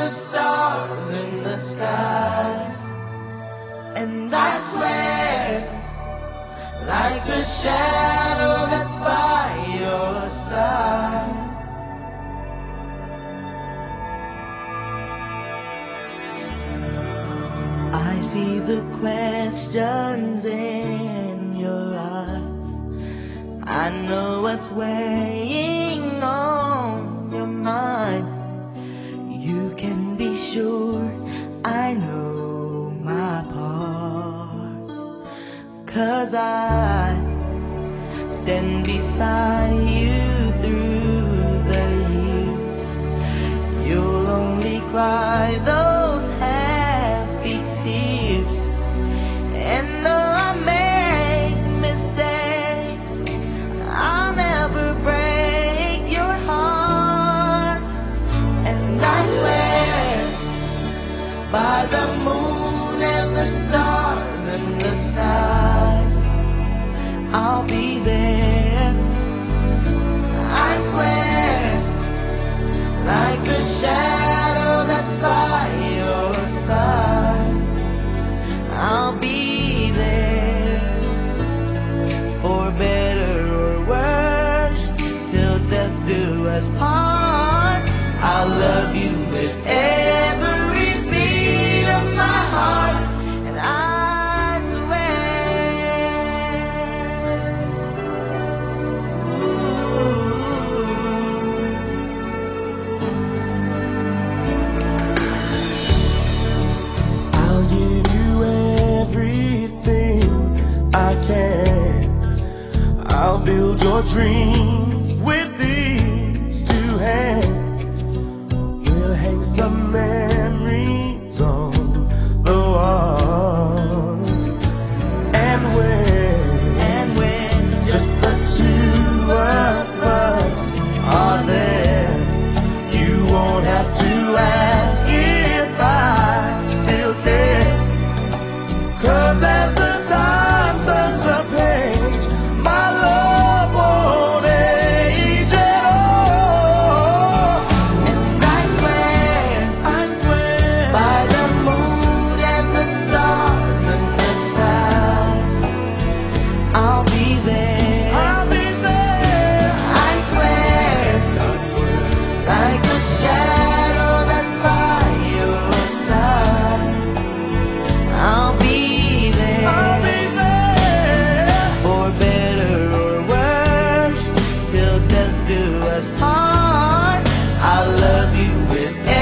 the stars in the skies. And I swear, like the shadow that's by your side, I see the questions in your eyes. I know what's weighing on your mind. You can be sure I know my part, 'cause I stand beside you through the years. You'll only cry those happy tears. And though I make mistakes, I'll never break your heart. And I swear, by the moon and the stars and the skies, I'll be there. I swear, like the shadow that's by your side, I'll be there. For better or worse, till death do us part. I'll love you with every beat of my heart. And I swear, ooh, I'll give you everything I can. I'll build your dreams with these two hands. We'll hang some memories on the walls. And when just the two of us are there, you won't have to ask if I still care. 'Cause as the time turns the page, my love won't age at all. And I swear, by the moon and the stars and the skies, I'll be there. I swear, like the shadow that's by your side, I'll be there. For better or worse, till death do us part. I love you with